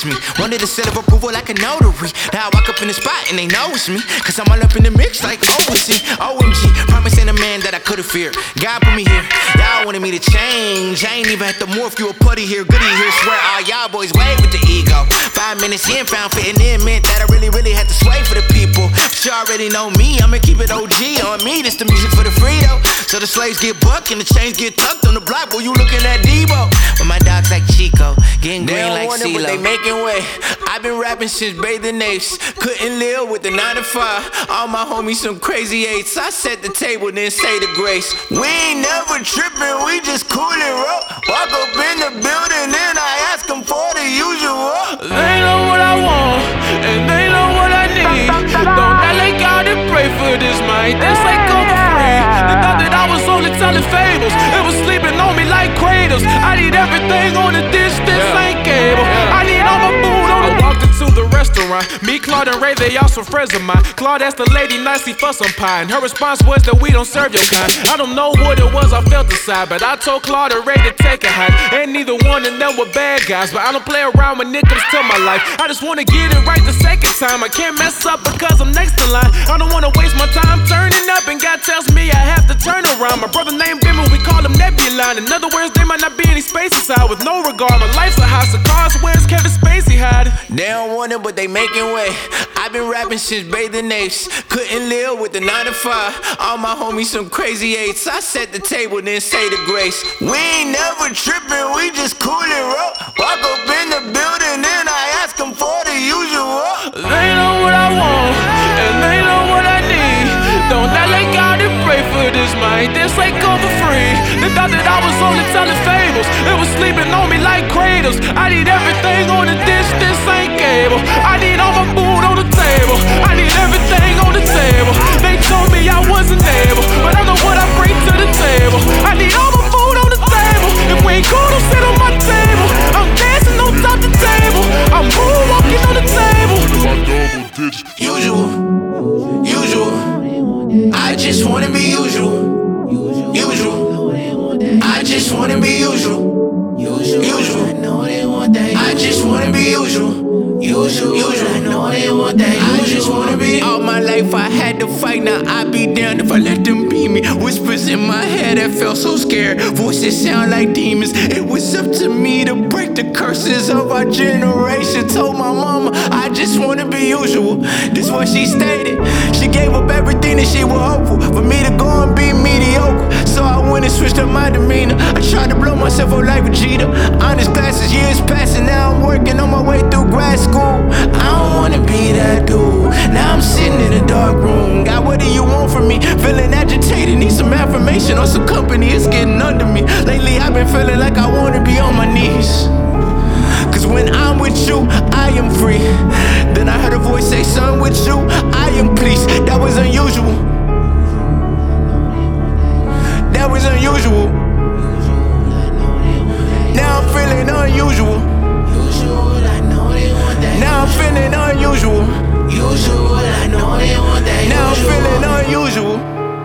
me. Wanted a seal of approval like a notary. Now I walk up in the spot and they know it's me, cause I'm all up in the mix like OC. OMG, promise ain't a man that I could've feared. God put me here, y'all wanted me to change. I ain't even had to morph you a putty here, goody here. Swear all y'all boys wave with the ego. 5 minutes in, found fitting in, meant that I really had to sway for the people. But you already know me, I'ma keep it OG on me. This the music for the Frito. So the slaves get bucked and the chains get tucked on the block. Boy, you looking at Debo. But my dogs like Chico, getting green like CeeLo. They making way. I've been rapping since bathing apes. Couldn't live with the 9 to 5. All my homies some crazy 8s. I set the table, then say the grace. We ain't never tripping, we just cool and roll. Walk up in the building and I ask them for the usual. They know what I want, and they know what I need. Don't act like God and pray for this, man. This ain't come for free. They thought that I was only telling fables. It was sleeping on me like cradles. I need everything on the dish, this ain't cable. I need all my food on the. I walked into the restaurant. Me, Claude, and Ray, they all some friends of mine. Claude asked the lady nicely for some pie, and her response was that we don't serve your kind. I don't know what it was I felt inside, but I told Claude and Ray to take a hike. Ain't neither one of them were bad guys, but I don't play around when it comes to my life. I just wanna get it right the second time. I can't mess up because I'm next in line. I don't wanna waste my time turning up, and God tells me I have to turn around. My brother named him and we call him Nebula. In other words, there might not be any space inside. With no regard, my life's a house of cards. Where's Kevin Spacey hiding? They don't want it, but they making way. I've been rapping since bathing apes. Couldn't live with the 9 to 5. All my homies some crazy 8s. I set the table, then say the grace. We ain't never tripping, we just cool and roll. Walk up in the building and I ask them for the usual. They know what I want, and they know what I need. Don't act like God and pray for this, man. This ain't come for free. They thought that I was only telling fables. It was sleeping on me like cradles. I need everything on the dish, this ain't cable. I need all my food on the table. I need everything on the table. They told me I wasn't able, but I know what I bring to the table. I need all my food on the table. If we ain't cool, don't sit on my table. I'm dancing on top the table. I'm moonwalking on the table. Usual, usual. I just wanna be usual, usual. I just wanna be usual, usual. I just wanna be usual, usual. I know they want that. I just wanna be. All my life I had to fight, now I be down if I let them beat me. Whispers in my head, I felt so scared. Voices sound like demons. It was up to me to break the curses of our generation. Told my mama I just wanna be usual. This what she stated. She gave up everything that she was hopeful for me to go and be mediocre. So I went and switched up my demeanor. I tried to blow myself up like Vegeta. Honest classes, years passing, now I'm working on my way through grad school. I don't wanna be that dude. Now I'm sitting in a dark room. God, what do you want from me? Feeling agitated, need some affirmation or some company. It's getting under me. Lately I've been feeling like I wanna be on my knees. Cause when I'm with you, I am free. Then I heard a voice say, son, with you, I am peace. That was unusual. That was unusual. Now I'm feeling unusual. Now I'm feeling unusual. I know they want that. Now I'm feeling unusual.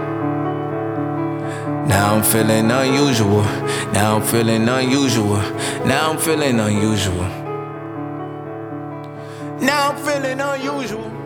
Now I'm feeling unusual. Now I'm feeling unusual. Now I'm feeling unusual. Now I'm feeling unusual.